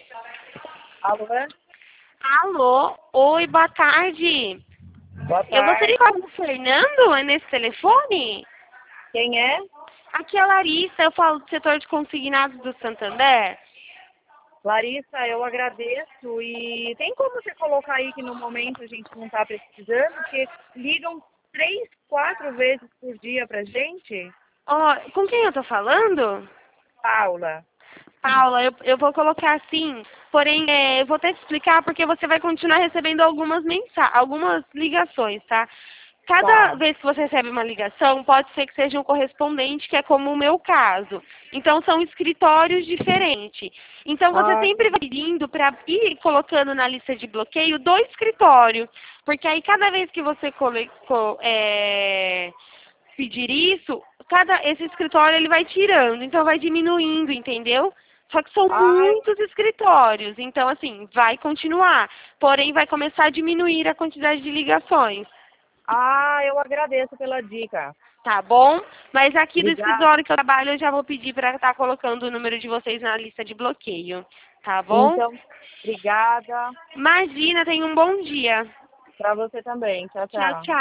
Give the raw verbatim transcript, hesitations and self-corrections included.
Alô? Alô, oi, boa tarde. Boa Eu gostaria de tarde. falar com o Fernando, é nesse telefone? Quem é? Aqui é a Larissa, eu falo do setor de consignados do Santander. Larissa, eu agradeço. E tem como você colocar aí que no momento a gente não está precisando? Porque ligam três, quatro vezes por dia pra gente? Ó, com quem eu tô falando? Paula. Paula, eu, eu vou colocar assim, porém, é, eu vou até te explicar porque você vai continuar recebendo algumas mensa algumas ligações, tá? Cada Tá. vez que você recebe uma ligação, pode ser que seja um correspondente, que é como o meu caso. Então, são escritórios diferentes. Então, você Ah, sempre vai pedindo para ir colocando na lista de bloqueio do escritório. Porque aí, cada vez que você cole, co, é, pedir isso, cada, esse escritório ele vai tirando. Então, vai diminuindo, entendeu? Só que são ai, muitos escritórios. Então, assim, vai continuar. Porém, vai começar a diminuir a quantidade de ligações. ah, eu agradeço pela dica. Tá bom? Mas aqui do Obrigada. escritório que eu trabalho, eu já vou pedir para estar colocando o número de vocês na lista de bloqueio. Tá bom? Então, obrigada. Imagina, tenha um bom dia. Pra você também. Tchau, Tchau, tchau. tchau.